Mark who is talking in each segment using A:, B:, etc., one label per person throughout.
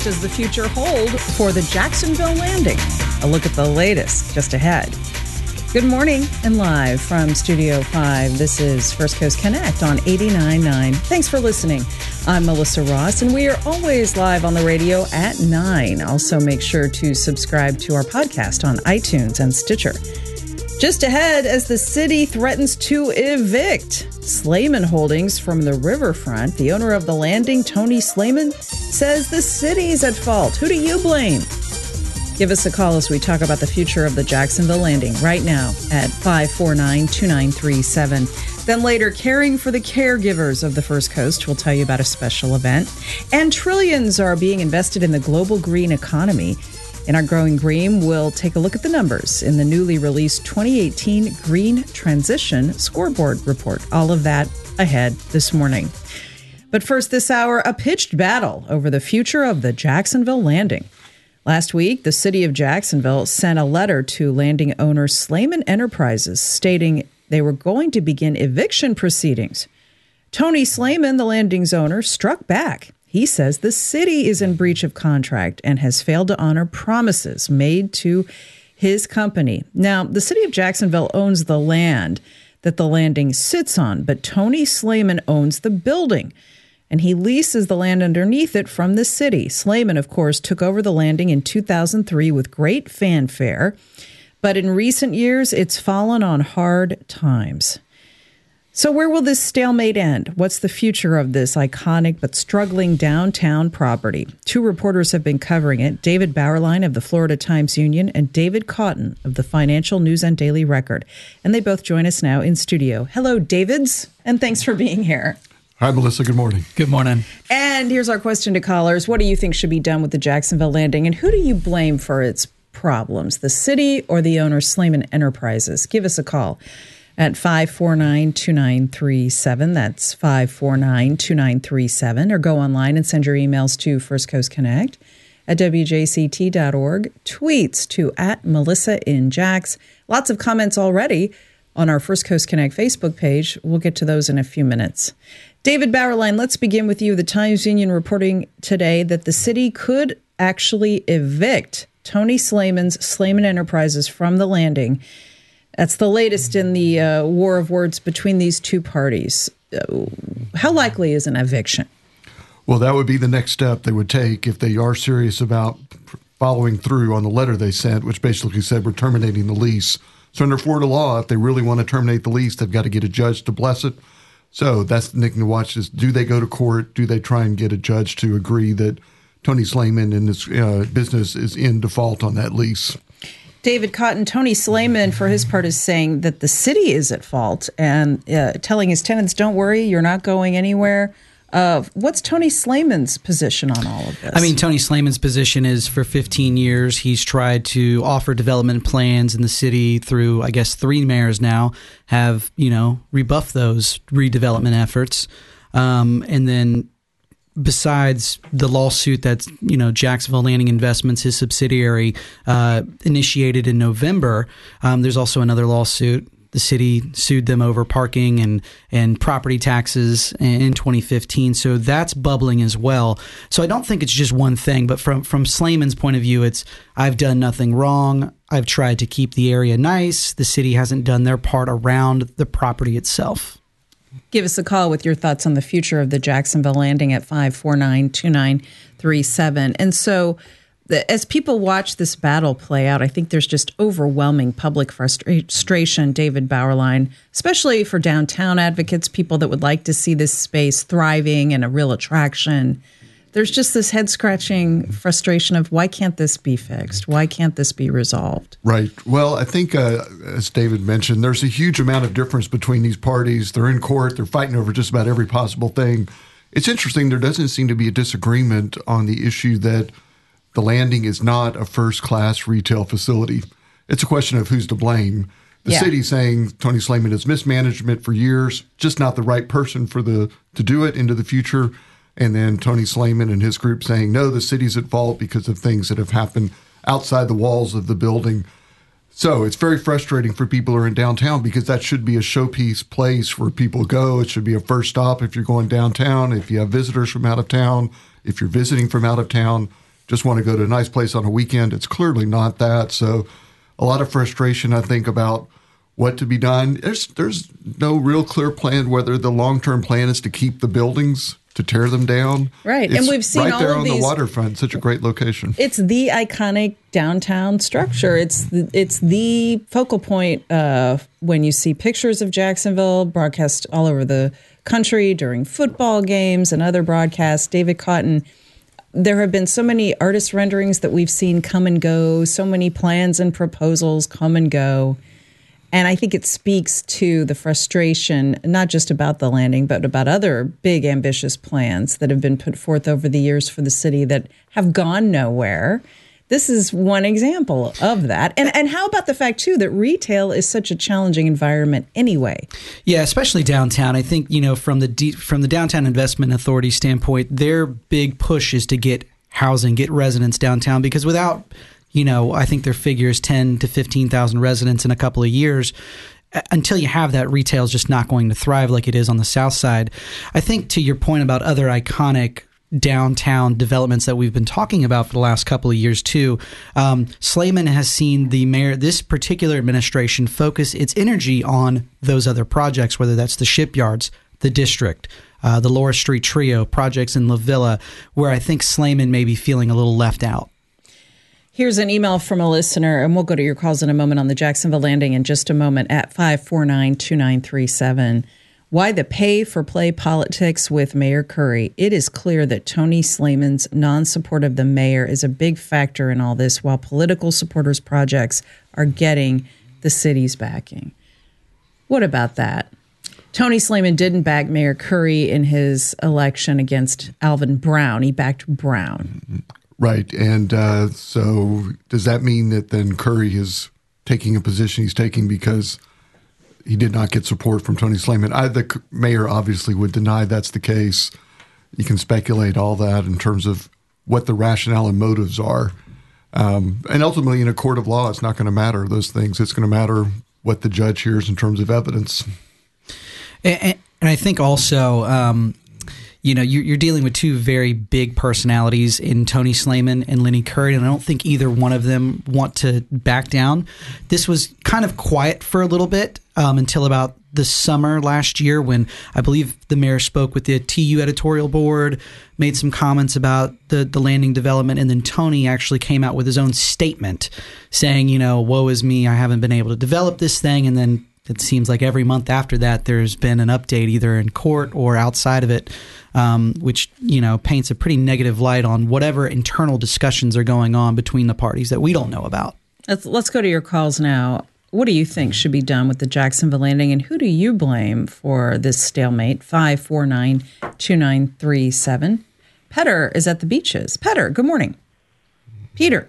A: does the future hold for the Jacksonville Landing? A look at the latest just ahead. Good morning and live from Studio 5. This is First Coast Connect on 89.9. Thanks for listening. I'm Melissa Ross, and we are always live on the radio at 9. Also, make sure to subscribe to our podcast on iTunes and Stitcher. Just ahead, as the city threatens to evict Slayman Holdings from the riverfront, the owner of the Landing, Tony Slayman, says the city's at fault. Who do you blame? Give us a call as we talk about the future of the Jacksonville Landing right now at 549-2937. Then later, caring for the caregivers of the First Coast. We'll tell you about a special event. And trillions are being invested in the global green economy. In our Growing Green, we'll take a look at the numbers in the newly released 2018 Green Transition Scoreboard Report. All of that ahead this morning. But first this hour, a pitched battle over the future of the Jacksonville Landing. Last week, the city of Jacksonville sent a letter to Landing owner Slayman Enterprises stating they were going to begin eviction proceedings. Tony Slayman, the Landing's owner, struck back. He says the city is in breach of contract and has failed to honor promises made to his company. Now, the city of Jacksonville owns the land that the Landing sits on, but Tony Slayman owns the building, and he leases the land underneath it from the city. Slayman, of course, took over the Landing in 2003 with great fanfare, but in recent years, it's fallen on hard times. So where will this stalemate end? What's the future of this iconic but struggling downtown property? Two reporters have been covering it, David Bauerlein of the Florida Times-Union and David Cotton of the Financial News and Daily Record. And they both join us now in studio. Hello, Davids, and thanks for being here.
B: Hi, Melissa. Good morning.
C: Good morning.
A: And here's our question to callers. What do you think should be done with the Jacksonville Landing, and who do you blame for its problems, the city or the owner, Slayman Enterprises? Give us a call at 549-2937. That's 549-2937. Or go online and send your emails to First Coast Connect at wjct.org. Tweets to @MelissaInJax. Lots of comments already on our First Coast Connect Facebook page. We'll get to those in a few minutes. David Bauerlein, let's begin with you. The Times-Union reporting today that the city could actually evict Tony Slayman's Slayman Enterprises from the Landing. That's the latest in the war of words between these two parties. How likely is an eviction?
B: Well, that would be the next step they would take if they are serious about following through on the letter they sent, which basically said we're terminating the lease. So under Florida law, if they really want to terminate the lease, they've got to get a judge to bless it. So that's the thing to watch is, do they go to court? Do they try and get a judge to agree that Tony Slayman and his business is in default on that lease?
A: David Cotton, Tony Slayman, for his part, is saying that the city is at fault and telling his tenants, don't worry, you're not going anywhere. What's Tony Slayman's position on all of this?
C: I mean, Tony Slayman's position is for 15 years, he's tried to offer development plans in the city through, I guess, 3 mayors now have, rebuffed those redevelopment efforts. And then besides the lawsuit that, Jacksonville Landing Investments, his subsidiary, initiated in November, there's also another lawsuit. The city sued them over parking and property taxes in 2015. So that's bubbling as well. So I don't think it's just one thing. But from Slayman's point of view, it's I've done nothing wrong. I've tried to keep the area nice. The city hasn't done their part around the property itself.
A: Give us a call with your thoughts on the future of the Jacksonville Landing at 549-2937. And so as people watch this battle play out, I think there's just overwhelming public frustration, David Bauerlein, especially for downtown advocates, people that would like to see this space thriving and a real attraction. There's just this head-scratching frustration of why can't this be fixed? Why can't this be resolved?
B: Right. Well, I think, as David mentioned, there's a huge amount of difference between these parties. They're in court. They're fighting over just about every possible thing. It's interesting. There doesn't seem to be a disagreement on the issue that the Landing is not a first-class retail facility. It's a question of who's to blame. The city saying Tony Slayman has mismanagement for years, just not the right person to do it into the future. And then Tony Slayman and his group saying, no, the city's at fault because of things that have happened outside the walls of the building. So it's very frustrating for people who are in downtown because that should be a showpiece place where people go. It should be a first stop if you're going downtown, if you have visitors from out of town, if you're visiting from out of town. just want to go to a nice place on a weekend. It's clearly not that. So a lot of frustration, I think, about what to be done. There's no real clear plan whether the long-term plan is to keep the buildings, to tear them down.
A: Right.
B: It's
A: and we've seen
B: right
A: all
B: there
A: of
B: on
A: these,
B: the waterfront, such a great location.
A: It's the iconic downtown structure. It's the focal point when you see pictures of Jacksonville broadcast all over the country during football games and other broadcasts. David Cotton, there have been so many artist renderings that we've seen come and go, so many plans and proposals come and go. And I think it speaks to the frustration, not just about the landing, but about other big, ambitious plans that have been put forth over the years for the city that have gone nowhere. This is one example of that. And how about the fact, too, that retail is such a challenging environment anyway?
C: Yeah, especially downtown. I think, from the Downtown Investment Authority standpoint, their big push is to get housing, get residents downtown, because without I think their figure is 10 to 15,000 residents in a couple of years. Until you have that, retail is just not going to thrive like it is on the south side. I think to your point about other iconic downtown developments that we've been talking about for the last couple of years too, Slayman has seen this particular administration focus its energy on those other projects, whether that's the shipyards, the district, the Laura Street Trio, projects in La Villa, where I think Slayman may be feeling a little left out.
A: Here's an email from a listener, and we'll go to your calls in a moment on the Jacksonville Landing in just a moment at 549-2937. Why the pay-for-play politics with Mayor Curry? It is clear that Tony Slayman's non-support of the mayor is a big factor in all this, while political supporters' projects are getting the city's backing. What about that? Tony Slayman didn't back Mayor Curry in his election against Alvin Brown. He backed Brown.
B: Right. And so does that mean that then Curry is taking a position he's taking because he did not get support from Tony Slayman? The mayor obviously would deny that's the case. You can speculate all that in terms of what the rationale and motives are. And ultimately, in a court of law, it's not going to matter those things. It's going to matter what the judge hears in terms of evidence.
C: And I think also, you're dealing with two very big personalities in Tony Slayman and Lenny Curry, and I don't think either one of them want to back down. This was kind of quiet for a little bit until about the summer last year when I believe the mayor spoke with the TU editorial board, made some comments about the landing development, and then Tony actually came out with his own statement saying, woe is me, I haven't been able to develop this thing, and then it seems like every month after that, there's been an update either in court or outside of it, which, paints a pretty negative light on whatever internal discussions are going on between the parties that we don't know about.
A: Let's go to your calls now. What do you think should be done with the Jacksonville Landing, and who do you blame for this stalemate? 549-2937. Petter is at the beaches. Petter, good morning. Peter.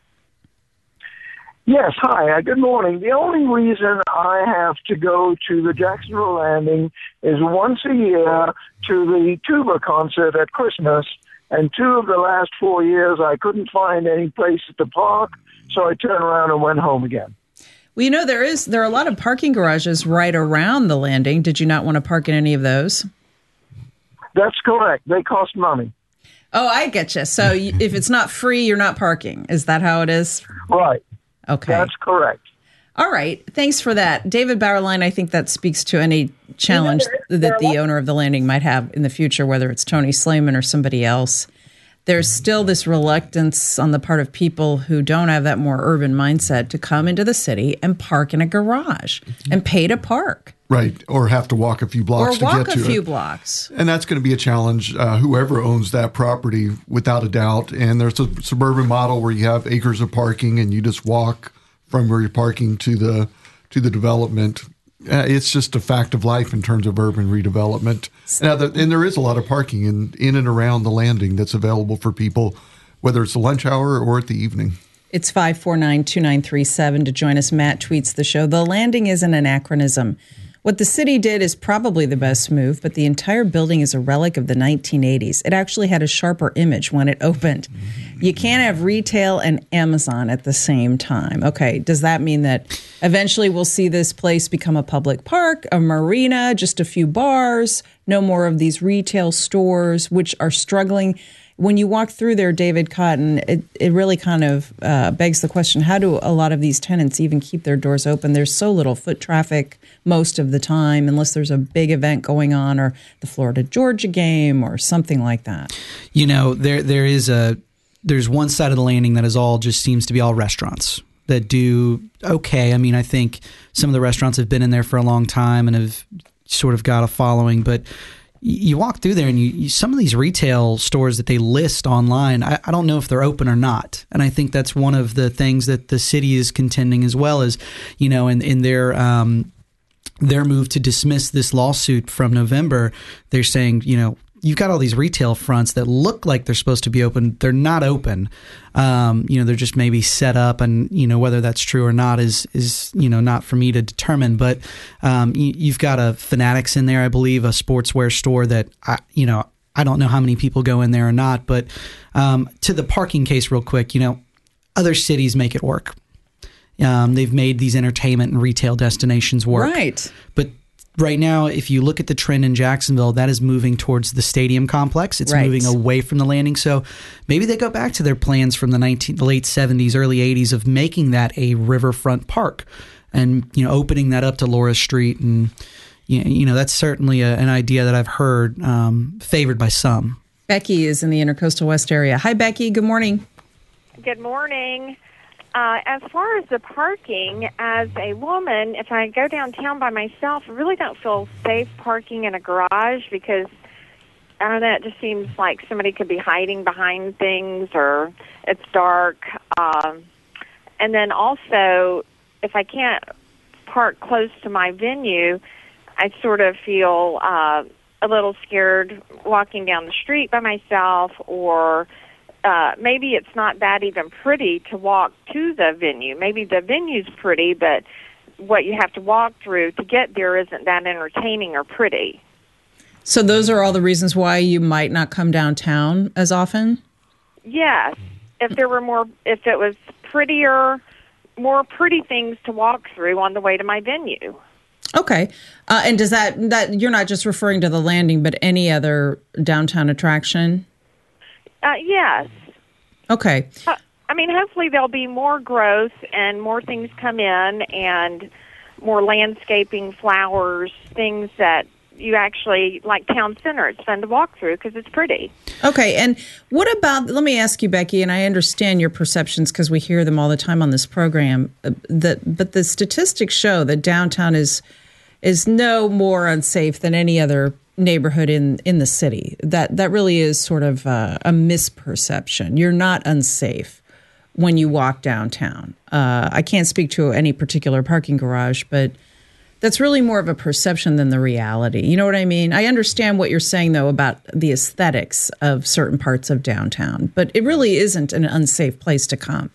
D: Yes, hi. Good morning. The only reason I have to go to the Jacksonville Landing is once a year to the tuba concert at Christmas, and 2 of the last 4 years I couldn't find any place to park, so I turned around and went home again.
A: Well, there are a lot of parking garages right around the landing. Did you not want to park in any of those?
D: That's correct. They cost money.
A: Oh, I get you. So if it's not free, you're not parking. Is that how it is?
D: Right.
A: Okay.
D: That's correct.
A: All right. Thanks for that. David Bauerlein, I think that speaks to any challenge that the owner of the landing might have in the future, whether it's Tony Slayman or somebody else. There's still this reluctance on the part of people who don't have that more urban mindset to come into the city and park in a garage and pay to park.
B: Right. Or have to walk a few blocks to get to it.
A: Or walk a few blocks.
B: And that's going to be a challenge, whoever owns that property, without a doubt. And there's a suburban model where you have acres of parking and you just walk from where you're parking to the development. It's just a fact of life in terms of urban redevelopment. And there is a lot of parking in and around the landing that's available for people, whether it's the lunch hour or at the evening.
A: It's 549-2937 to join us. Matt tweets the show. The landing is an anachronism. What the city did is probably the best move, but the entire building is a relic of the 1980s. It actually had a sharper image when it opened. You can't have retail and Amazon at the same time. Okay, does that mean that eventually we'll see this place become a public park, a marina, just a few bars, no more of these retail stores, which are struggling? When you walk through there, David Cotton, it really kind of begs the question, how do a lot of these tenants even keep their doors open? There's so little foot traffic most of the time, unless there's a big event going on or the Florida-Georgia game or something like that.
C: You know, there's one side of the landing that is all just seems to be all restaurants that do okay. I mean, I think some of the restaurants have been in there for a long time and have sort of got a following, but you walk through there and you some of these retail stores that they list online, I don't know if they're open or not. And I think that's one of the things that the city is contending as well as, you know, in their move to dismiss this lawsuit from November. They're saying, you know, you've got all these retail fronts that look like they're supposed to be open. They're not open. You know, they're just maybe set up, and, you know, whether that's true or not is you know, not for me to determine. But you've got a Fanatics in there, I believe, a sportswear store that, I don't know how many people go in there or not. But to the parking case real quick, you know, other cities make it work. They've made these entertainment and retail destinations work.
A: Right.
C: But right now, if you look at the trend in Jacksonville, that is moving towards the stadium complex. It's moving away from the landing. So maybe they go back to their plans from the late 70s, early 80s of making that a riverfront park and, you know, opening that up to Laura Street. And, you know, that's certainly an idea that I've heard favored by some.
A: Becky is in the Intercoastal West area. Hi, Becky. Good morning.
E: Good morning. As far as the parking, as a woman, if I go downtown by myself, I really don't feel safe parking in a garage because, I don't know, it just seems like somebody could be hiding behind things or it's dark. And then also, if I can't park close to my venue, I sort of feel a little scared walking down the street by myself, or maybe it's not that even pretty to walk to the venue. Maybe the venue's pretty, but what you have to walk through to get there isn't that entertaining or pretty.
A: So those are all the reasons why you might not come downtown as often?
E: Yes. If it was prettier, more pretty things to walk through on the way to my venue.
A: Okay. And does that you're not just referring to the landing, but any other downtown attraction?
E: Yes.
A: Okay.
E: I mean, hopefully there'll be more growth and more things come in and more landscaping, flowers, things that you actually, like Town Center, it's fun to walk through because it's pretty.
A: Okay. And what about, let me ask you, Becky, and I understand your perceptions because we hear them all the time on this program, but the statistics show that downtown is no more unsafe than any other neighborhood in the city. That really is sort of a misperception. You're not unsafe when you walk downtown. I can't speak to any particular parking garage, but that's really more of a perception than the reality. You know what I mean? I understand what you're saying, though, about the aesthetics of certain parts of downtown, but it really isn't an unsafe place to come.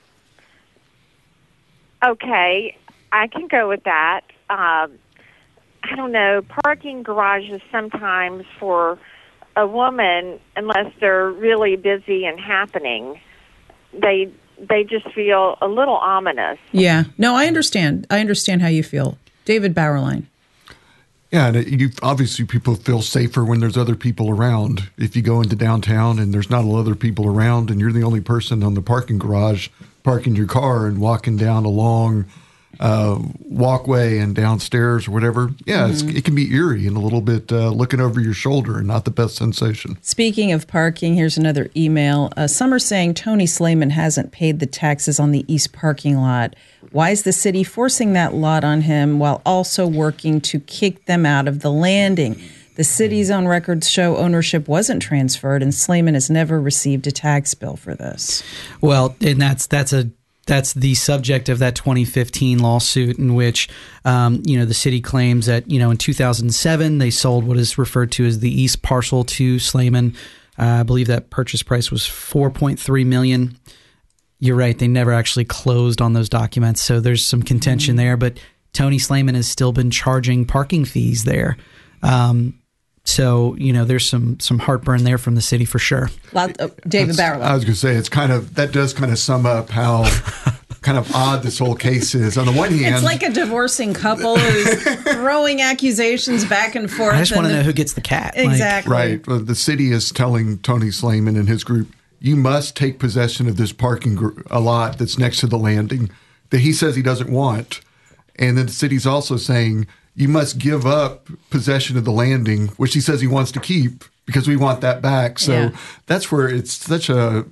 E: Okay, I can go with that. I don't know, parking garages sometimes for a woman, unless they're really busy and happening, they just feel a little ominous.
A: Yeah. No, I understand. I understand how you feel. David Bauerlein.
B: Yeah, and obviously people feel safer when there's other people around. If you go into downtown and there's not a lot of other people around and you're the only person on the parking garage parking your car and walking down a long walkway and downstairs or whatever, it can be eerie and a little bit looking over your shoulder and not the best sensation.
A: Speaking of parking, here's another email. Some are saying Tony Slayman hasn't paid the taxes on the east parking lot. Why is the city forcing that lot on him while also working to kick them out of the landing? The city's own records show ownership wasn't transferred, and Slayman has never received a tax bill for this.
C: Well, and that's the subject of that 2015 lawsuit in which, the city claims that, in 2007, they sold what is referred to as the East Parcel to Slayman. I believe that purchase price was $4.3 million. You're right. They never actually closed on those documents. So there's some contention there. But Tony Slayman has still been charging parking fees there. So, there's some heartburn there from the city for sure.
A: David Bauerlein.
B: I was going to say, that does kind of sum up how kind of odd this whole case is. On the one hand,
A: it's like a divorcing couple who's throwing accusations back and forth.
C: I just want to know who gets the cat.
A: Exactly.
B: Right. Well, the city is telling Tony Slayman and his group, you must take possession of this parking lot that's next to the landing that he says he doesn't want. And then the city's also saying, you must give up possession of the landing, which he says he wants to keep because we want that back. So that's where there's such a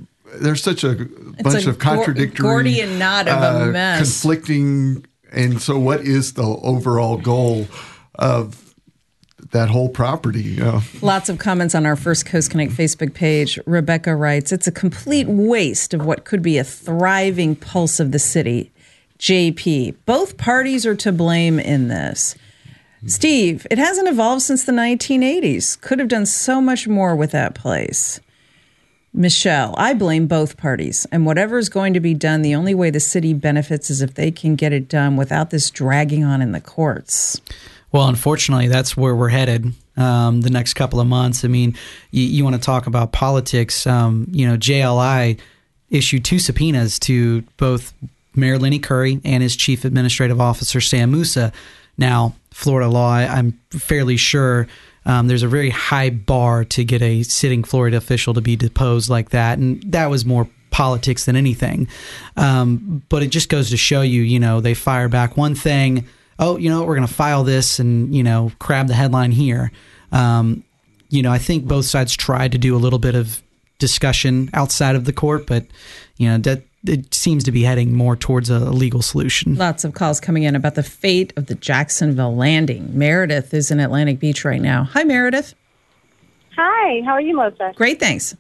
B: bunch of contradictory,
A: Gordian knot of a mess,
B: conflicting. And so what is the overall goal of that whole property?
A: Lots of comments on our First Coast Connect Facebook page. Rebecca writes, it's a complete waste of what could be a thriving pulse of the city. JP, both parties are to blame in this. Steve, it hasn't evolved since the 1980s. Could have done so much more with that place. Michelle, I blame both parties. And whatever is going to be done, the only way the city benefits is if they can get it done without this dragging on in the courts.
C: Well, unfortunately, that's where we're headed the next couple of months. I mean, you want to talk about politics. JLI issued 2 subpoenas to both Mayor Lenny Curry and his chief administrative officer, Sam Musa. Now, Florida law, I'm fairly sure there's a very high bar to get a sitting Florida official to be deposed like that. And that was more politics than anything. But it just goes to show you, they fire back one thing. Oh, we're going to file this and, grab the headline here. I think both sides tried to do a little bit of discussion outside of the court, but, that it seems to be heading more towards a legal solution.
A: Lots of calls coming in about the fate of the Jacksonville landing. Meredith is in Atlantic Beach right now. Hi, Meredith.
F: Hi, how are you, Melissa?
A: Great, thanks.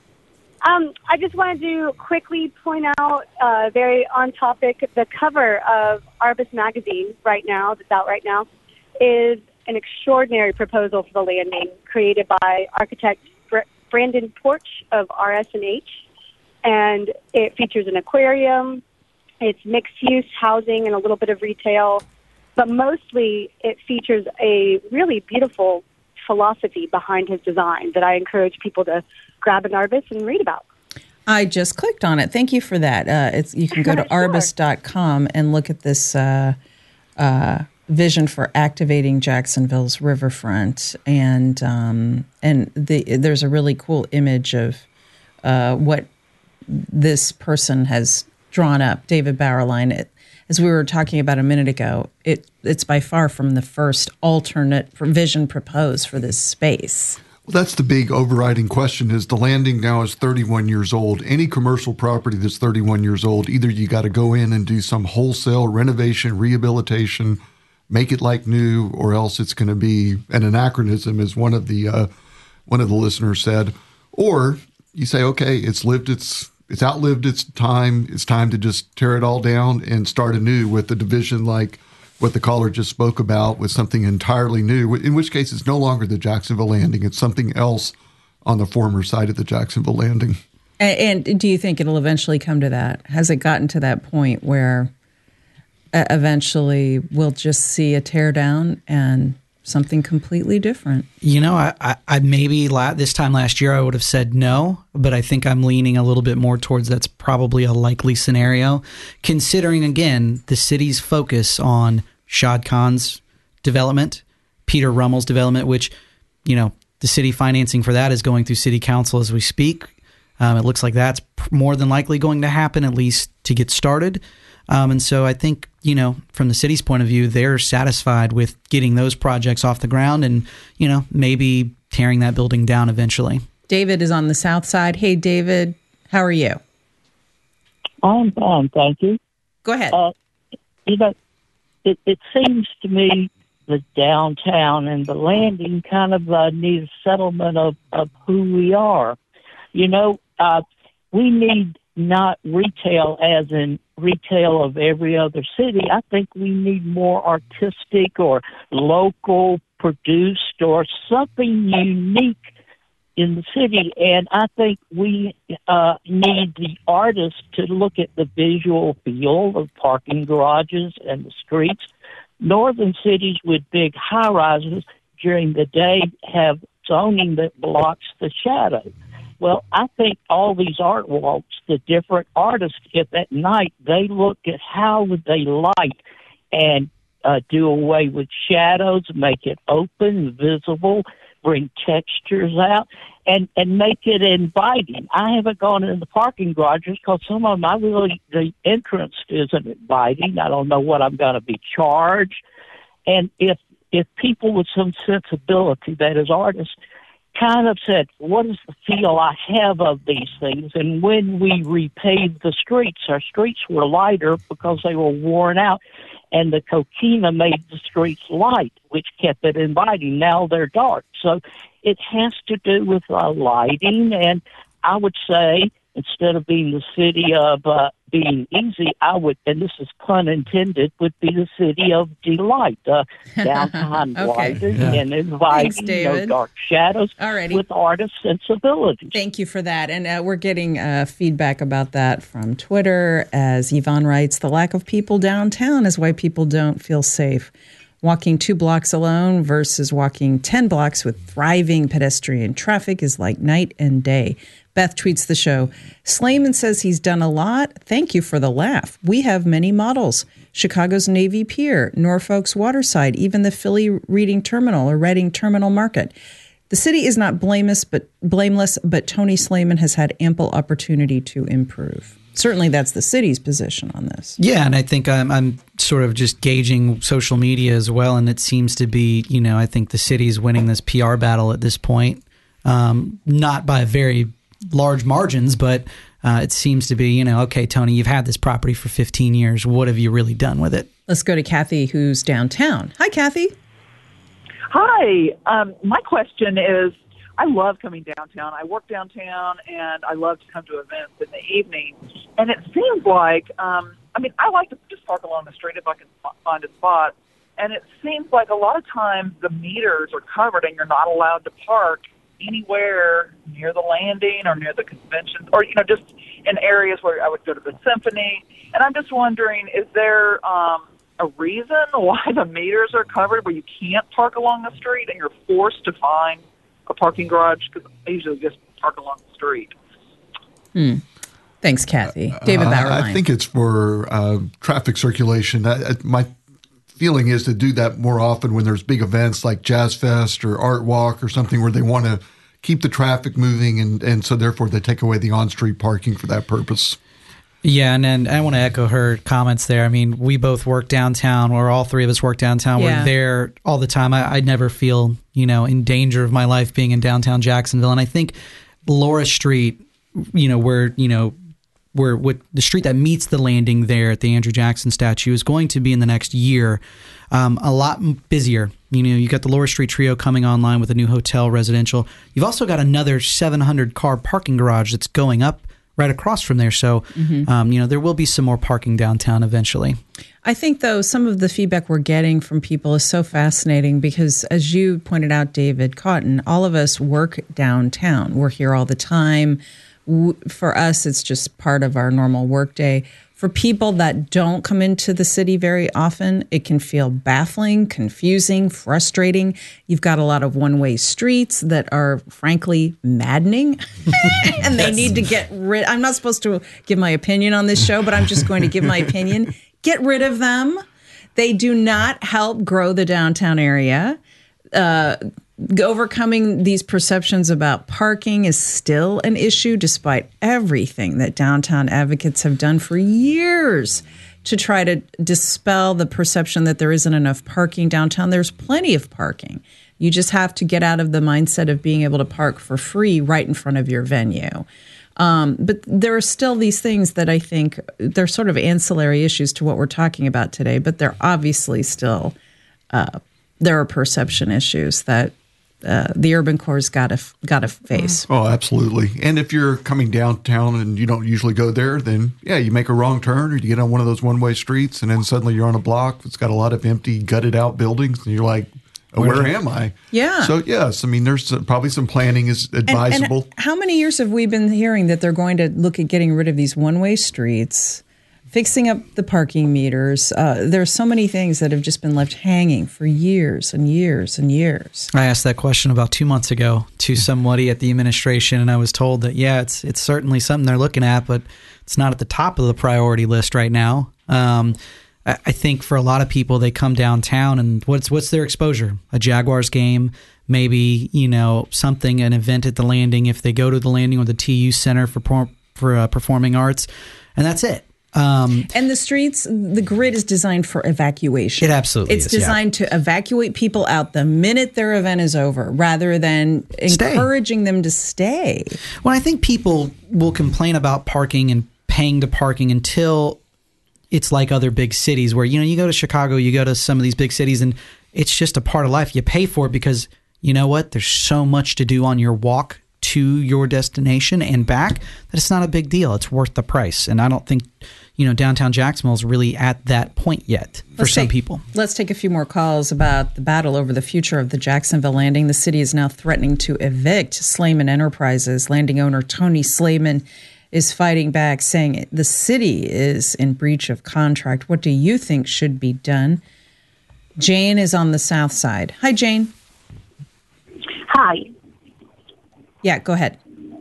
F: I just wanted to quickly point out, very on topic, the cover of Arbus magazine that's out right now, is an extraordinary proposal for the landing created by architect Brandon Porch of RS&H. And it features an aquarium, it's mixed-use housing and a little bit of retail, but mostly it features a really beautiful philosophy behind his design that I encourage people to grab an Arbus and read about.
A: I just clicked on it. Thank you for that. You can go to arbus.com and look at this vision for activating Jacksonville's riverfront, and there's a really cool image of what this person has drawn up, David Bauerlein. As we were talking about a minute ago, it's by far from the first alternate vision proposed for this space.
B: Well, that's the big overriding question. Is the landing now is 31 years old. Any commercial property that's 31 years old, either you got to go in and do some wholesale renovation, rehabilitation, make it like new, or else it's going to be an anachronism, as one of the listeners said. Or you say, okay, it's outlived its time. It's time to just tear it all down and start anew with a division like what the caller just spoke about, with something entirely new, in which case it's no longer the Jacksonville Landing. It's something else on the former site of the Jacksonville Landing.
A: And do you think it'll eventually come to that? Has it gotten to that point where eventually we'll just see a tear down and something completely different?
C: I maybe this time last year I would have said no, but I think I'm leaning a little bit more towards that's probably a likely scenario, considering, again, the city's focus on Shad Khan's development, Peter Rummel's development, which, the city financing for that is going through city council as we speak. It looks like that's more than likely going to happen, at least to get started. And so I think, from the city's point of view, they're satisfied with getting those projects off the ground and, maybe tearing that building down eventually.
A: David is on the south side. Hey, David, how are you?
G: I'm fine, thank you.
A: Go ahead.
G: It seems to me the downtown and the landing kind of need a settlement of who we are. We need not retail as in retail of every other city. I think we need more artistic or local produced or something unique in the city. And I think we need the artists to look at the visual feel of parking garages and the streets. Northern cities with big high-rises during the day have zoning that blocks the shadow. Well, I think all these art walks, the different artists, if at night they look at how would they light and do away with shadows, make it open, visible, bring textures out, and make it inviting. I haven't gone in the parking garages because some of them, the entrance isn't inviting. I don't know what I'm going to be charged. And if people with some sensibility, that is artists, kind of said, what is the feel I have of these things? And when we repaved the streets, our streets were lighter because they were worn out, and the coquina made the streets light, which kept it inviting. Now they're dark. So it has to do with lighting, and I would say, instead of being the city of being easy, I would, and this is pun intended, would be the city of delight. Downtown lighted and inviting, no dark shadows, with artist sensibilities.
A: Thank you for that. And we're getting feedback about that from Twitter, as Yvonne writes, the lack of people downtown is why people don't feel safe. Walking 2 blocks alone versus walking 10 blocks with thriving pedestrian traffic is like night and day. Beth tweets the show. Slayman says he's done a lot. Thank you for the laugh. We have many models. Chicago's Navy Pier, Norfolk's Waterside, even the Philly Reading Terminal or Reading Terminal Market. The city is not blameless, but Tony Slayman has had ample opportunity to improve. Certainly that's the city's position on this.
C: Yeah, and I think I'm sort of just gauging social media as well, and it seems to be, I think the city's winning this PR battle at this point, not by very large margins, but it seems to be, okay, Tony, you've had this property for 15 years. What have you really done with it?
A: Let's go to Kathy, who's downtown. Hi, Kathy.
H: Hi. My question is, I love coming downtown. I work downtown, and I love to come to events in the evening. And it seems like, I like to just park along the street if I can find a spot. And it seems like a lot of times the meters are covered, and you're not allowed to park anywhere near the landing or near the convention, or just in areas where I would go to the symphony. And I'm just wondering, is there a reason why the meters are covered where you can't park along the street and you're forced to find a parking garage? Because I usually just park along the street.
A: Thanks, Kathy. David Bauerlein.
B: I think it's for traffic circulation. My feeling is to do that more often when there's big events like Jazz Fest or Art Walk or something where they want to keep the traffic moving, and so therefore they take away the on-street parking for that purpose.
C: Yeah, and I want to echo her comments there. I mean, we both work downtown, or all three of us work downtown. Yeah. We're there all the time. I never feel, in danger of my life being in downtown Jacksonville. And I think Laura Street, where the street that meets the landing there at the Andrew Jackson statue is going to be in the next year a lot busier. You got the Laura Street Trio coming online with a new hotel residential. You've also got another 700-car parking garage that's going up right across from there. So, there will be some more parking downtown eventually.
A: I think, though, some of the feedback we're getting from people is so fascinating because, as you pointed out, David Cotton, all of us work downtown. We're here all the time. For us, it's just part of our normal workday. For people that don't come into the city very often, it can feel baffling, confusing, frustrating. You've got a lot of one-way streets that are, frankly, maddening, and they need to get rid. I'm not supposed to give my opinion on this show, but I'm just going to give my opinion. Get rid of them. They do not help grow the downtown area. Overcoming these perceptions about parking is still an issue, despite everything that downtown advocates have done for years to try to dispel the perception that there isn't enough parking downtown. There's plenty of parking. You just have to get out of the mindset of being able to park for free right in front of your venue. But there are still these things that I think they're sort of ancillary issues to what we're talking about today, but they're obviously still, there are perception issues that the Urban Corps' got to face.
B: Oh, absolutely. And if you're coming downtown and you don't usually go there, then, you make a wrong turn or you get on one of those one-way streets and then suddenly you're on a block that's got a lot of empty, gutted-out buildings, and you're like, where am I?
A: Yeah.
B: So, yes, there's probably some planning is advisable.
A: And how many years have we been hearing that they're going to look at getting rid of these one-way streets fixing up the parking meters. There are so many things that have just been left hanging for years and years and years.
C: I asked that question about 2 months ago to somebody at the administration, and I was told that, yeah, it's certainly something they're looking at, but it's not at the top of the priority list right now. I think for a lot of people, they come downtown, and what's their exposure? A Jaguars game, maybe, something, an event at the Landing, if they go to the Landing or the TU Center for Performing Arts, and that's it.
A: And the streets, the grid is designed for evacuation.
C: It absolutely is.
A: It's designed to evacuate people out the minute their event is over, rather than encouraging them to stay.
C: Well, I think people will complain about parking and paying to parking until it's like other big cities where, you go to Chicago, you go to some of these big cities, and it's just a part of life. You pay for it because, you know what, there's so much to do on your walk to your destination and back that it's not a big deal. It's worth the price. And I don't think, downtown Jacksonville is really at that point yet for some people.
A: Let's take a few more calls about the battle over the future of the Jacksonville Landing. The city is now threatening to evict Slayman Enterprises. Landing owner Tony Slayman is fighting back, saying the city is in breach of contract. What do you think should be done? Jane is on the south side. Hi, Jane.
I: Hi.
A: Yeah, go ahead.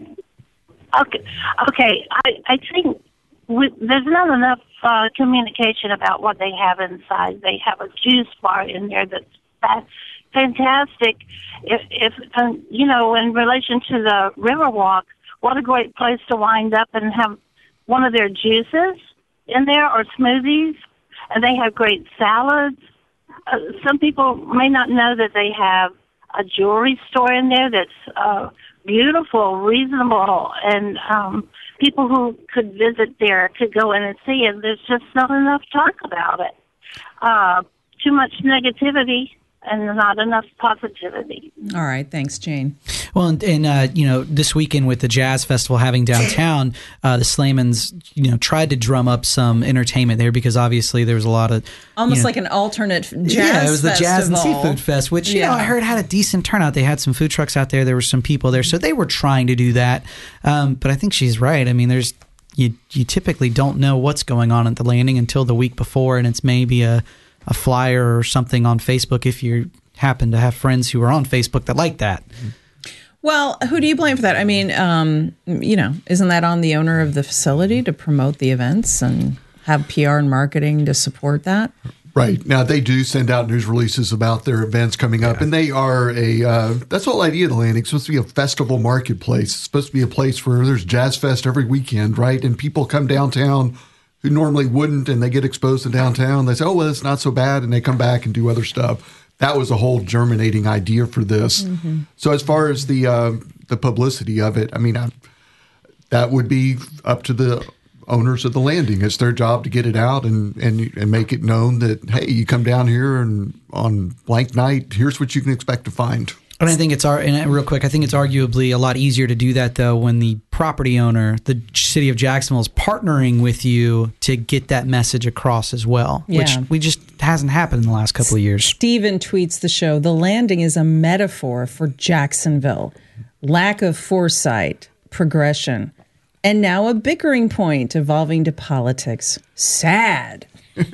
I: Okay. I think there's not enough communication about what they have inside. They have a juice bar in there that's fantastic. If in relation to the Riverwalk, what a great place to wind up and have one of their juices in there or smoothies. And they have great salads. Some people may not know that they have a jewelry store in there that's beautiful, reasonable, and people who could visit there could go in and see it. There's just not enough talk about it. Too much negativity and not enough positivity.
A: All right. Thanks, Jane.
C: Well, and this weekend with the Jazz Festival having downtown, the Slaymans, tried to drum up some entertainment there because obviously there was a lot of...
A: Almost like an alternate jazz festival.
C: Yeah, it was the Jazz and Seafood Fest, which, I heard had a decent turnout. They had some food trucks out there. There were some people there. So they were trying to do that. But I think she's right. I mean, you typically don't know what's going on at the Landing until the week before, and it's maybe a flyer or something on Facebook if you happen to have friends who are on Facebook that like that.
A: Well, who do you blame for that? I mean, isn't that on the owner of the facility to promote the events and have PR and marketing to support that?
B: Right. Now, they do send out news releases about their events coming up, and they are that's the whole idea of the Landing. It's supposed to be a festival marketplace. It's supposed to be a place where there's Jazz Fest every weekend, right? And people come downtown who normally wouldn't, and they get exposed to downtown. They say, oh, well, it's not so bad, and they come back and do other stuff. That was a whole germinating idea for this. Mm-hmm. So as far as the publicity of it, I mean, that would be up to the owners of the Landing. It's their job to get it out and make it known that, hey, you come down here and on blank night, here's what you can expect to find.
C: And I think real quick, I think it's arguably a lot easier to do that, though, when the property owner, the city of Jacksonville, is partnering with you to get that message across as well, which just hasn't happened in the last couple of years.
A: Stephen tweets the show, the Landing is a metaphor for Jacksonville. Lack of foresight, progression, and now a bickering point evolving to politics. Sad.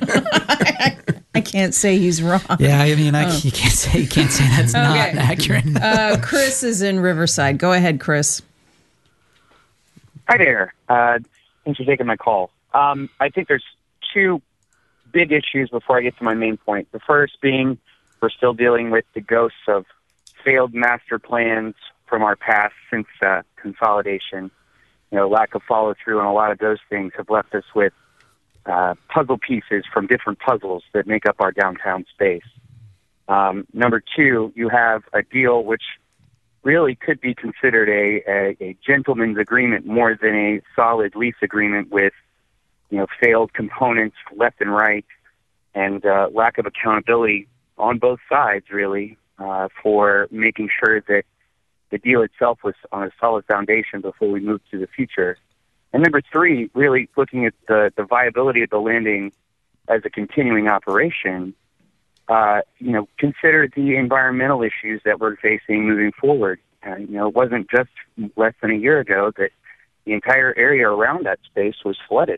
A: I can't say he's wrong.
C: Yeah, I mean, you can't say that's not accurate.
A: Chris is in Riverside. Go ahead, Chris.
J: Hi there. Thanks for taking my call. I think there's two big issues before I get to my main point. The first being we're still dealing with the ghosts of failed master plans from our past since consolidation. Lack of follow through, and a lot of those things have left us with puzzle pieces from different puzzles that make up our downtown space. Number two, you have a deal which really could be considered a gentleman's agreement more than a solid lease agreement with, failed components left and right, and lack of accountability on both sides, really, for making sure that the deal itself was on a solid foundation before we moved to the future. And number three, really looking at the viability of the Landing as a continuing operation, consider the environmental issues that we're facing moving forward. It wasn't just less than a year ago that the entire area around that space was flooded.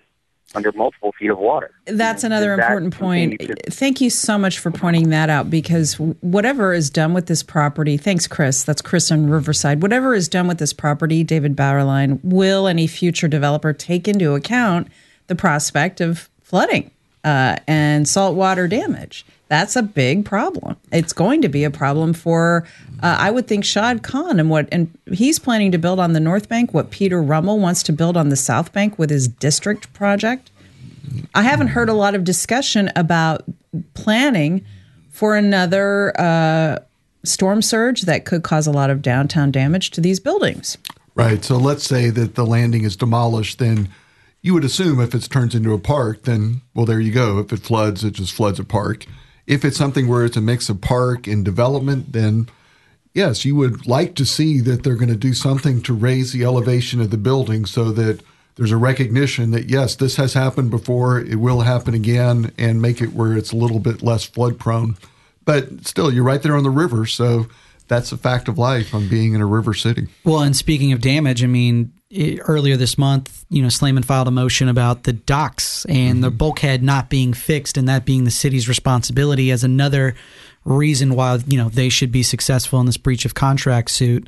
J: under multiple feet of water.
A: That's another important point. Thank you so much for pointing that out, because whatever is done with this property, thanks, Chris. That's Chris on Riverside. Whatever is done with this property, David Bauerlein, will any future developer take into account the prospect of flooding and saltwater damage? That's a big problem. It's going to be a problem for, I would think, Shad Khan and he's planning to build on the North Bank, what Peter Rummel wants to build on the South Bank with his district project. I haven't heard a lot of discussion about planning for another storm surge that could cause a lot of downtown damage to these buildings.
B: Right. So let's say that the landing is demolished, then you would assume if it turns into a park, then, well, there you go. If it floods, it just floods a park. If it's something where it's a mix of park and development, then yes, you would like to see that they're going to do something to raise the elevation of the building so that there's a recognition that, yes, this has happened before, it will happen again, and make it where it's a little bit less flood prone. But still, you're right there on the river, so that's a fact of life on being in a river city.
C: Well, and speaking of damage, I mean, earlier this month, Slayman filed a motion about the docks and the bulkhead not being fixed, and that being the city's responsibility as another reason why, they should be successful in this breach of contract suit.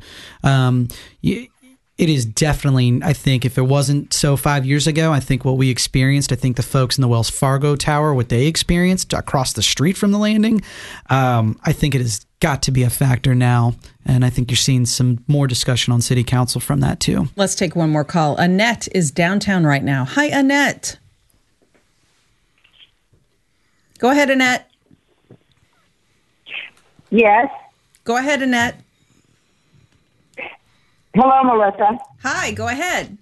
C: It is definitely, I think, if it wasn't so 5 years ago, I think what we experienced, I think the folks in the Wells Fargo Tower, what they experienced across the street from the landing, I think it has got to be a factor now. And I think you're seeing some more discussion on city council from that too.
A: Let's take one more call. Annette is downtown right now. Hi, Annette. Go ahead, Annette.
K: Yes.
A: Go ahead, Annette.
K: Hello, Melissa.
A: Hi, go ahead.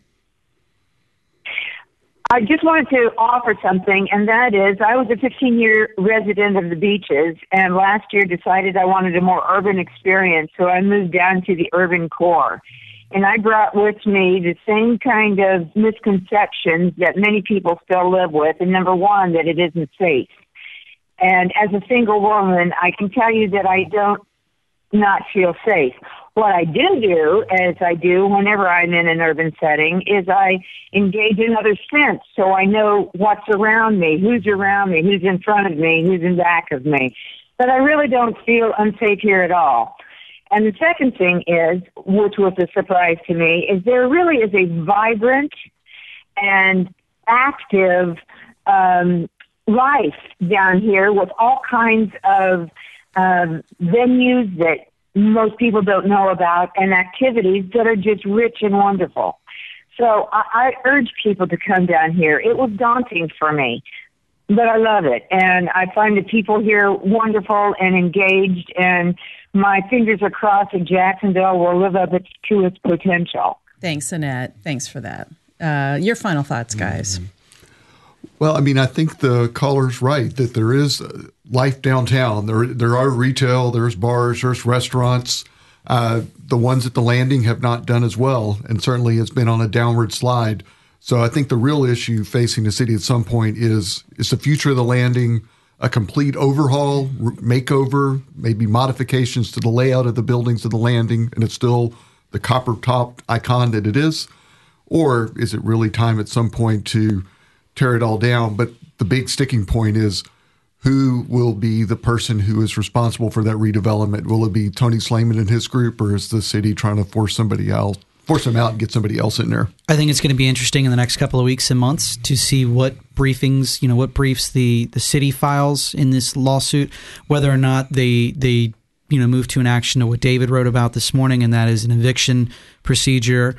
K: I just wanted to offer something, and that is I was a 15-year resident of the beaches, and last year decided I wanted a more urban experience, so I moved down to the urban core. And I brought with me the same kind of misconceptions that many people still live with, and number one, that it isn't safe. And as a single woman, I can tell you that I don't not feel safe. What I do, as I do whenever I'm in an urban setting, is I engage in other sense, so I know what's around me, who's in front of me, who's in back of me. But I really don't feel unsafe here at all. And the second thing is, which was a surprise to me, is there really is a vibrant and active life down here with all kinds of venues that most people don't know about and activities that are just rich and wonderful. So I urge people to come down here. It was daunting for me, but I love it. And I find the people here wonderful and engaged, and my fingers are crossed that Jacksonville will live up to its potential.
A: Thanks, Annette. Thanks for that. Your final thoughts, guys.
B: Well, I mean, I think the caller's right that there is life downtown. There are retail, there's bars, there's restaurants. The ones at the landing have not done as well, and certainly it's been on a downward slide. So I think the real issue facing the city at some point is the future of the landing, a complete overhaul, makeover, maybe modifications to the layout of the buildings of the landing, and it's still the copper-topped icon that it is? Or is it really time at some point to tear it all down? But the big sticking point is, who will be the person who is responsible for that redevelopment? Will it be Tony Slayman and his group, or is the city trying to force them out and get somebody else in there?
C: I think it's going to be interesting in the next couple of weeks and months to see what briefings, what briefs the city files in this lawsuit, whether or not they move to an action to what David wrote about this morning, and that is an eviction procedure.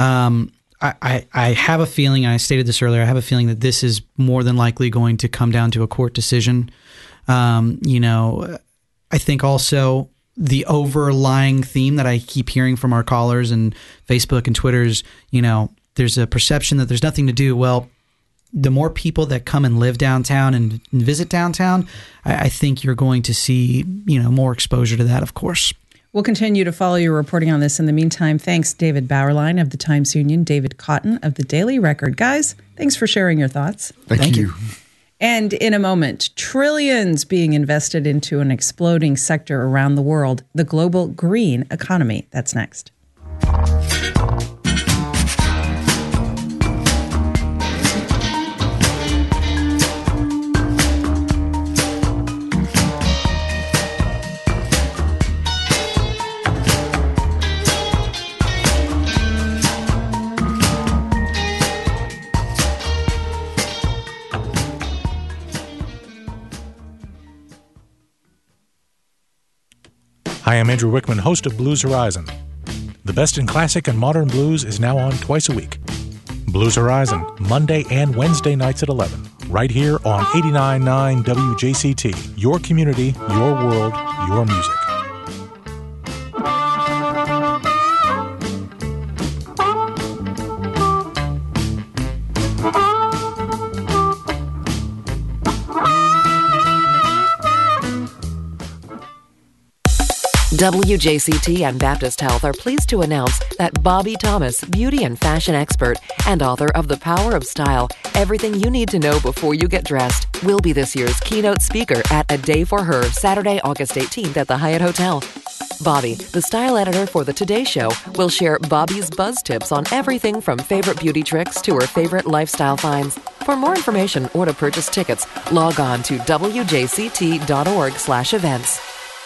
C: I have a feeling, I stated this earlier, I have a feeling that this is more than likely going to come down to a court decision. I think also the overlying theme that I keep hearing from our callers and Facebook and Twitter is, there's a perception that there's nothing to do. Well, the more people that come and live downtown and visit downtown, I think you're going to see, more exposure to that, of course.
A: We'll continue to follow your reporting on this. In the meantime, thanks, David Bauerlein of the Times-Union, David Cotton of the Daily Record. Guys, thanks for sharing your thoughts.
B: Thank you.
A: And in a moment, trillions being invested into an exploding sector around the world, the global green economy. That's next.
L: Hi, I'm Andrew Wickman, host of Blues Horizon. The best in classic and modern blues is now on twice a week. Blues Horizon, Monday and Wednesday nights at 11, right here on 89.9 WJCT. Your community, your world, your music.
M: WJCT and Baptist Health are pleased to announce that Bobbi Thomas, beauty and fashion expert and author of The Power of Style, Everything You Need to Know Before You Get Dressed, will be this year's keynote speaker at A Day for Her, Saturday, August 18th at the Hyatt Hotel. Bobbi, the style editor for The Today Show, will share Bobbi's buzz tips on everything from favorite beauty tricks to her favorite lifestyle finds. For more information or to purchase tickets, log on to wjct.org/events.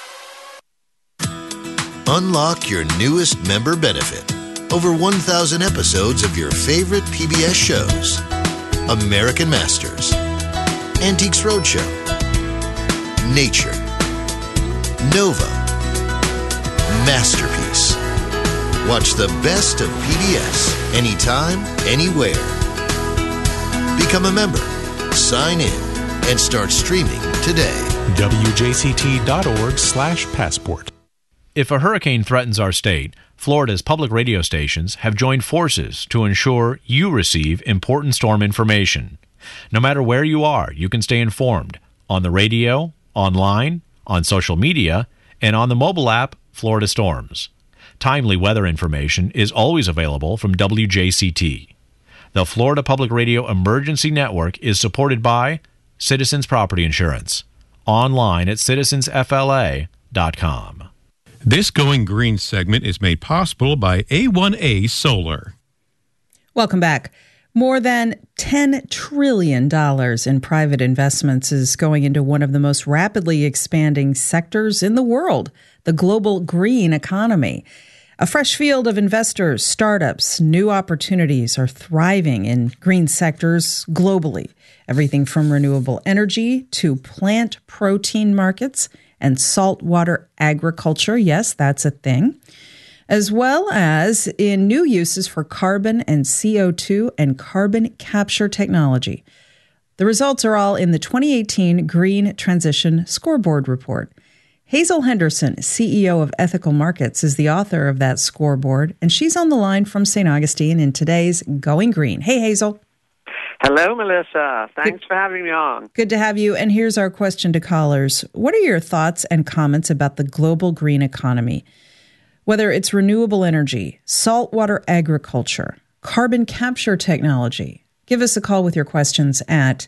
N: Unlock your newest member benefit. Over 1,000 episodes of your favorite PBS shows. American Masters, Antiques Roadshow, Nature, Nova, Masterpiece. Watch the best of PBS anytime, anywhere. Become a member, sign in, and start streaming today.
L: WJCT.org/passport.
O: If a hurricane threatens our state, Florida's public radio stations have joined forces to ensure you receive important storm information. No matter where you are, you can stay informed on the radio, online, on social media, and on the mobile app Florida Storms. Timely weather information is always available from WJCT. The Florida Public Radio Emergency Network is supported by Citizens Property Insurance. Online at citizensfla.com.
P: This Going Green segment is made possible by A1A Solar.
A: Welcome back. More than $10 trillion in private investments is going into one of the most rapidly expanding sectors in the world, the global green economy. A fresh field of investors, startups, new opportunities are thriving in green sectors globally. Everything from renewable energy to plant protein markets and saltwater agriculture. Yes, that's a thing. As well as in new uses for carbon and CO2 and carbon capture technology. The results are all in the 2018 Green Transition Scoreboard Report. Hazel Henderson, CEO of Ethical Markets, is the author of that scoreboard, and she's on the line from St. Augustine in today's Going Green. Hey, Hazel.
Q: Hello, Melissa. Thanks for having me on.
A: Good to have you. And here's our question to callers. What are your thoughts and comments about the global green economy? Whether it's renewable energy, saltwater agriculture, carbon capture technology. Give us a call with your questions at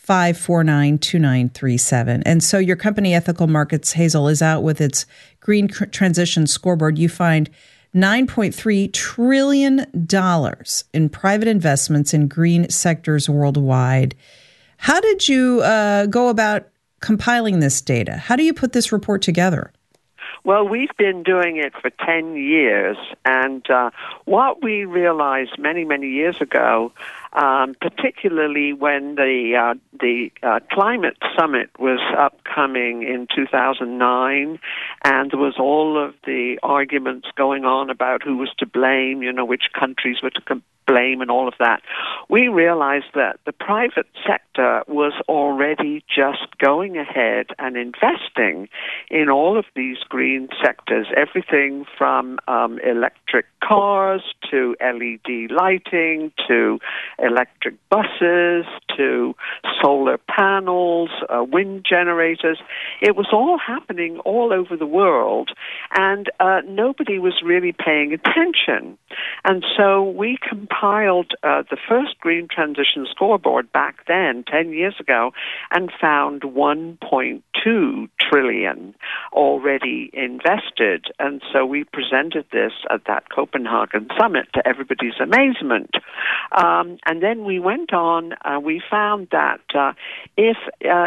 A: 549-2937. And so your company, Ethical Markets, Hazel, is out with its Green Transition Scoreboard. You find $9.3 trillion in private investments in green sectors worldwide. How did you go about compiling this data? How do you put this report together?
Q: Well, we've been doing it for 10 years, and what we realized many, many years ago, particularly when the climate summit was upcoming in 2009, and there was all of the arguments going on about who was to blame, which countries were to blame and all of that, we realized that the private sector was already just going ahead and investing in all of these green sectors, everything from electric cars to LED lighting to electric buses to solar panels, wind generators. It was all happening all over the world, and nobody was really paying attention. And so we compiled the first Green Transition Scoreboard back then, 10 years ago, and found $1.2 trillion already invested. And so we presented this at that Copenhagen summit to everybody's amazement. And then we went on, we found that if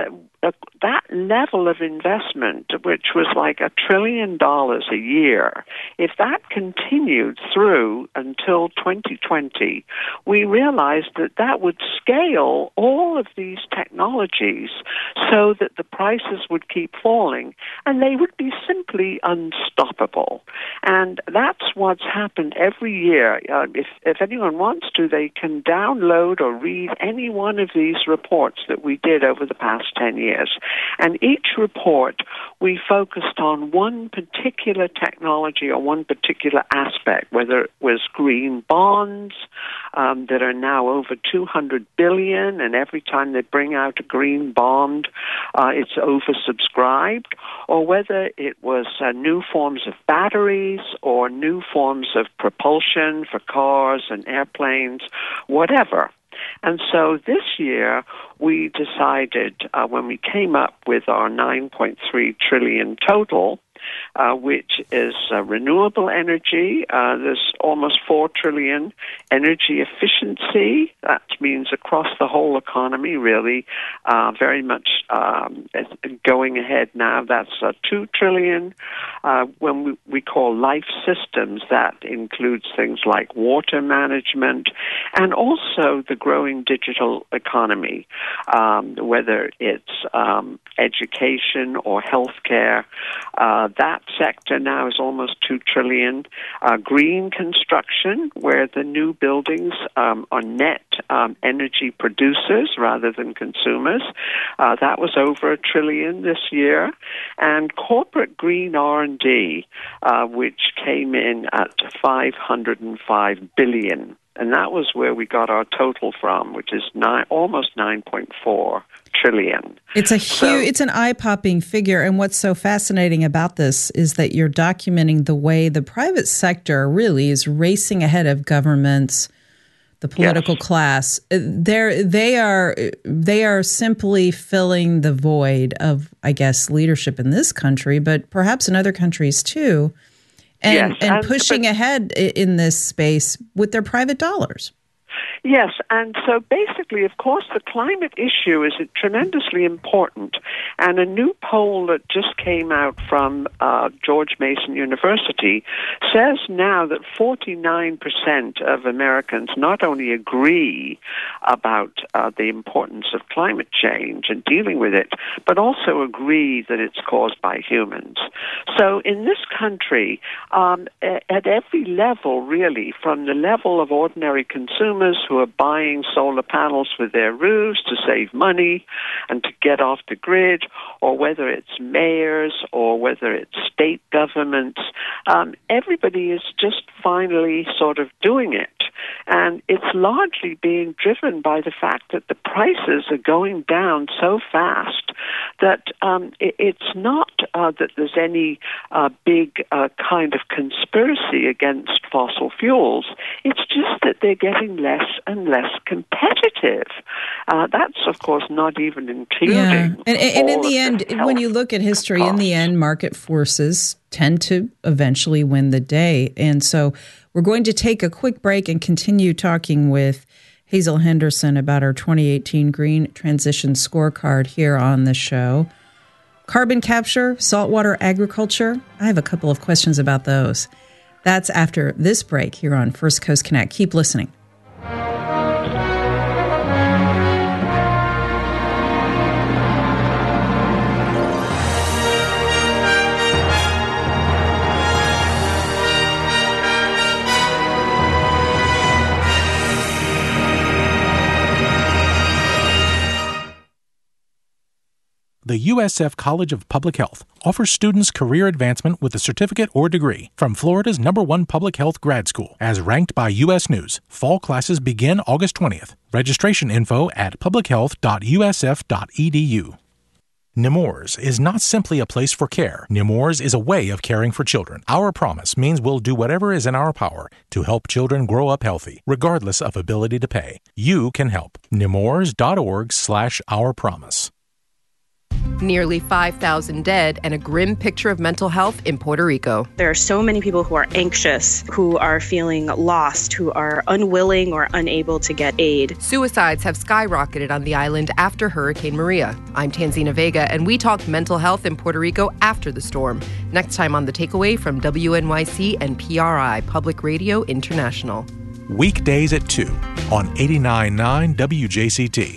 Q: that level of investment, which was like $1 trillion a year, if that continued through until 2020, we realized that that would scale all of these technologies so that the prices would keep falling, and they would be simply unstoppable. And that's what's happened every year. If anyone wants to, they can download or read any one of these reports that we did over the past 10 years. And each report, we focused on one particular technology or one particular aspect, whether it was green bonds that are now over $200 billion, and every time they bring out a green bond, it's oversubscribed, or whether it was new forms of batteries or new forms of propulsion for cars and airplanes, whatever. And so this year, we decided when we came up with our $9.3 trillion total, which is renewable energy. There's almost $4 trillion. Energy efficiency, that means across the whole economy, really, very much going ahead now. That's $2 trillion. When we call life systems, that includes things like water management and also the growing digital economy, whether it's education or healthcare. That sector now is almost $2 trillion. Green construction, where the new buildings are net energy producers rather than consumers. That was over $1 trillion this year. And corporate green R&D, which came in at $505 billion. And that was where we got our total from, which is almost $9.4 trillion.
A: It's it's an eye-popping figure. And what's so fascinating about this is that you're documenting the way the private sector really is racing ahead of governments, the political class. They are simply filling the void of, I guess, leadership in this country, but perhaps in other countries too. And pushing ahead in this space with their private dollars.
Q: Yes, and so basically, of course, the climate issue is tremendously important. And a new poll that just came out from George Mason University says now that 49% of Americans not only agree about the importance of climate change and dealing with it, but also agree that it's caused by humans. So in this country, at every level, really, from the level of ordinary consumers who are buying solar panels for their roofs to save money and to get off the grid, or whether it's mayors or whether it's state governments, everybody is just finally sort of doing it. And it's largely being driven by the fact that the prices are going down so fast that it's not that there's any big kind of conspiracy against fossil fuels. It's just that they're getting less and less competitive. That's, of course, not even including.
A: Yeah. And in the end, when you look at history, in the end, market forces tend to eventually win the day. And so we're going to take a quick break and continue talking with Hazel Henderson about our 2018 Green Transition Scorecard here on the show. Carbon capture, saltwater agriculture. I have a couple of questions about those. That's after this break here on First Coast Connect. Keep listening.
L: The USF College of Public Health offers students career advancement with a certificate or degree from Florida's #1 public health grad school, as ranked by U.S. News. Fall classes begin August 20th. Registration info at publichealth.usf.edu. Nemours is not simply a place for care. Nemours is a way of caring for children. Our promise means we'll do whatever is in our power to help children grow up healthy, regardless of ability to pay. You can help. Nemours.org/ourpromise.
R: nearly 5,000 dead, and a grim picture of mental health in Puerto Rico.
S: There are so many people who are anxious, who are feeling lost, who are unwilling or unable to get aid.
R: Suicides have skyrocketed on the island after Hurricane Maria. I'm Tanzina Vega, and we talked mental health in Puerto Rico after the storm. Next time on The Takeaway from WNYC and PRI, Public Radio International.
L: Weekdays at 2 on 89.9 WJCT.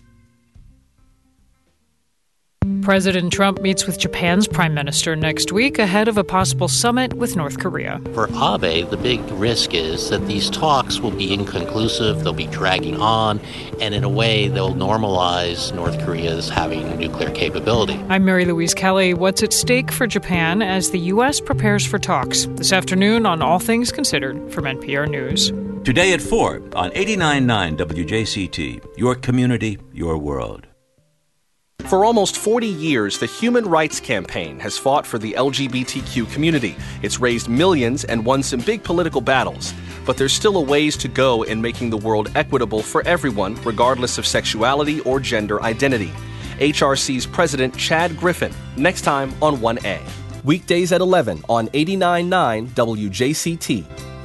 T: President Trump meets with Japan's prime minister next week ahead of a possible summit with North Korea.
U: For Abe, the big risk is that these talks will be inconclusive, they'll be dragging on, and in a way they'll normalize North Korea's having nuclear capability.
T: I'm Mary Louise Kelly. What's at stake for Japan as the U.S. prepares for talks? This afternoon on All Things Considered from NPR News.
V: Today at 4 on 89.9 WJCT, your community, your world.
W: For almost 40 years, the Human Rights Campaign has fought for the LGBTQ community. It's raised millions and won some big political battles. But there's still a ways to go in making the world equitable for everyone, regardless of sexuality or gender identity. HRC's President Chad Griffin, next time on 1A. Weekdays at 11 on 89.9 WJCT.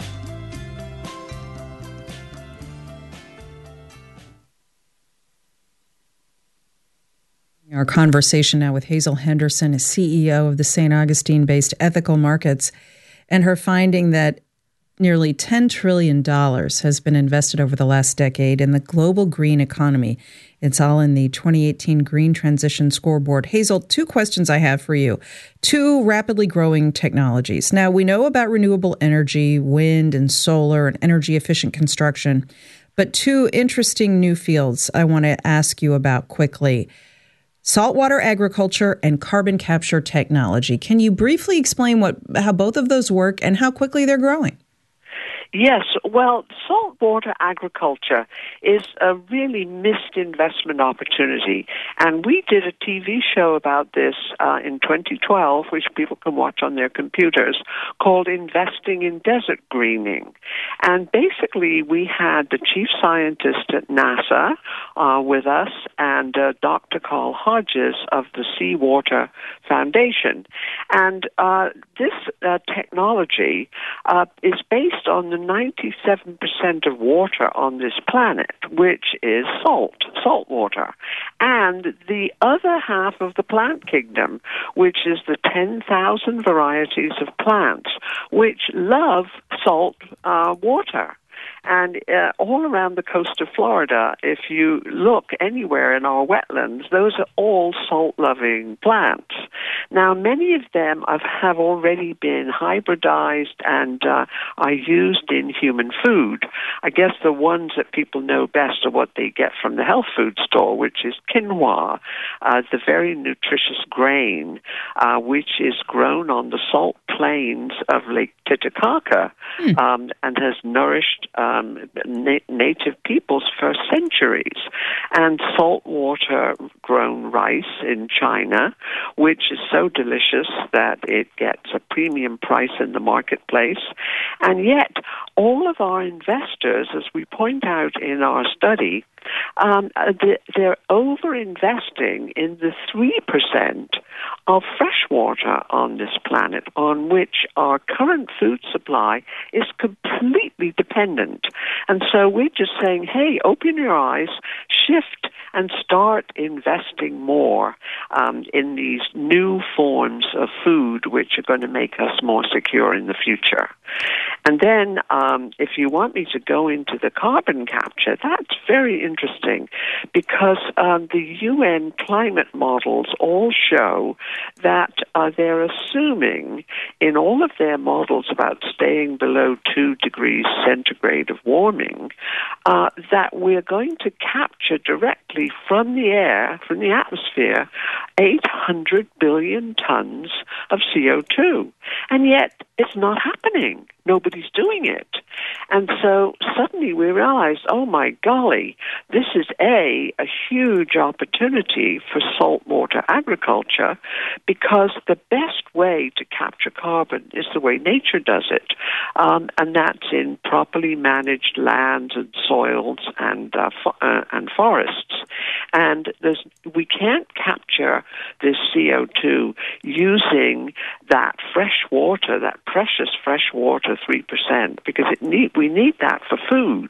A: Our conversation now with Hazel Henderson, CEO of the St. Augustine-based Ethical Markets, and her finding that nearly $10 trillion has been invested over the last decade in the global green economy. It's all in the 2018 Green Transition Scoreboard. Hazel, two questions I have for you. Two rapidly growing technologies. Now, we know about renewable energy, wind and solar, and energy-efficient construction, but two interesting new fields I want to ask you about quickly. Saltwater agriculture and carbon capture technology. Can you briefly explain how both of those work and how quickly they're growing?
Q: Yes, well, saltwater agriculture is a really missed investment opportunity, and we did a TV show about this in 2012, which people can watch on their computers, called Investing in Desert Greening. And basically, we had the chief scientist at NASA with us and Dr. Carl Hodges of the Seawater Foundation. And this technology is based on the 97% of water on this planet, which is salt water, and the other half of the plant kingdom, which is the 10,000 varieties of plants which love salt water. And all around the coast of Florida, if you look anywhere in our wetlands, those are all salt-loving plants. Now, many of them have already been hybridized and are used in human food. I guess the ones that people know best are what they get from the health food store, which is quinoa, the very nutritious grain, which is grown on the salt plains of Lake Titicaca and has nourished native peoples for centuries. And saltwater grown rice in China, which is so delicious that it gets a premium price in the marketplace. And yet, all of our investors, as we point out in our study, they're over-investing in the 3% of fresh water on this planet, on which our current food supply is completely dependent. And so we're just saying, hey, open your eyes, shift, and start investing more in these new forms of food which are going to make us more secure in the future. And then if you want me to go into the carbon capture, that's very interesting because the UN climate models all show that they're assuming in all of their models about staying below 2 degrees centigrade of warming that we're going to capture directly from the air, from the atmosphere, 800 billion tons of CO2. And yet it's not happening. Nobody's doing it. And so suddenly we realized, oh my golly, this is a huge opportunity for saltwater agriculture because the best way to capture carbon is the way nature does it. And that's in properly managed lands and soils and forests. And we can't capture this CO2 using that fresh water, that precious fresh water, 3%, because we need that for food.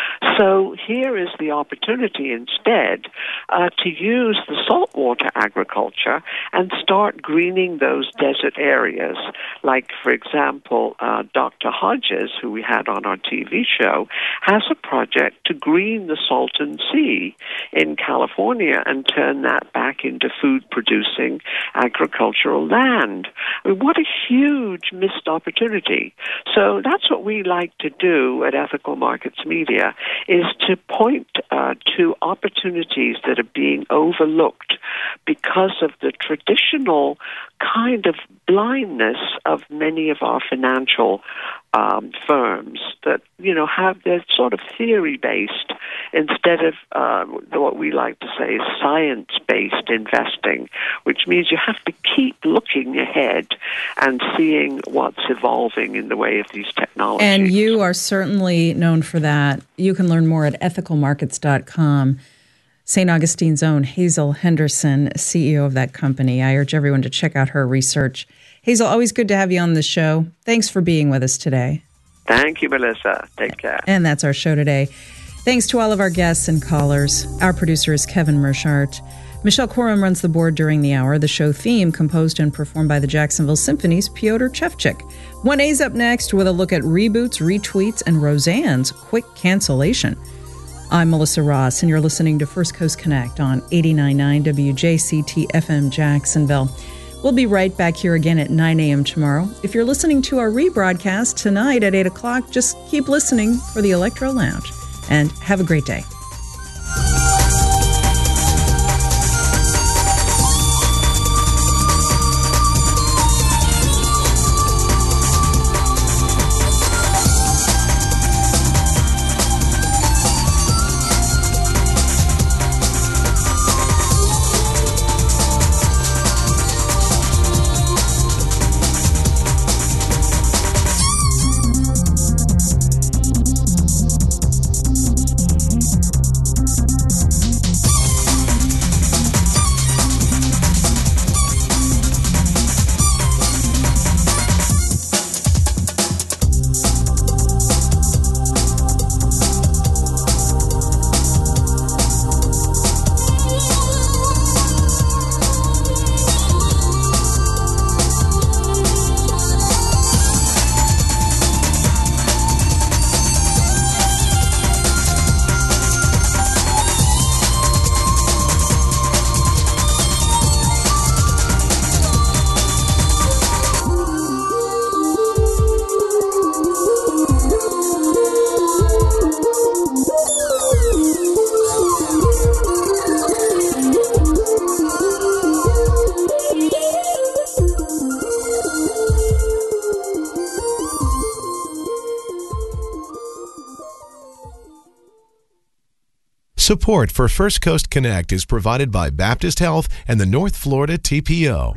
Q: So here is the opportunity instead to use the saltwater agriculture and start greening those desert areas. Like, for example, Dr. Hodges, who we had on our TV show, has a project to green the Salton Sea in California and turn that back into food-producing agricultural land. I mean, what a huge missed opportunity. So that's what we like to do at Ethical Markets Media, is to point to opportunities that are being overlooked because of the traditional kind of blindness of many of our financial firms that, they're sort of theory-based instead of what we like to say is science-based investing, which means you have to keep looking ahead and seeing what's evolving in the way of these technologies.
A: And you are certainly known for that. You can learn more at ethicalmarkets.com. St. Augustine's own Hazel Henderson, CEO of that company. I urge everyone to check out her research. Hazel, always good to have you on the show. Thanks for being with us today.
Q: Thank you, Melissa. Take care.
A: And that's our show today. Thanks to all of our guests and callers. Our producer is Kevin Mershart. Michelle Corum runs the board during the hour. The show theme, composed and performed by the Jacksonville Symphony's Piotr Chevchik. 1A's up next with a look at reboots, retweets, and Roseanne's quick cancellation. I'm Melissa Ross, and you're listening to First Coast Connect on 89.9 WJCT FM Jacksonville. We'll be right back here again at 9 a.m. tomorrow. If you're listening to our rebroadcast tonight at 8 o'clock, just keep listening for the Electro Lounge. And have a great day.
D: Support for First Coast Connect is provided by Baptist Health and the North Florida TPO.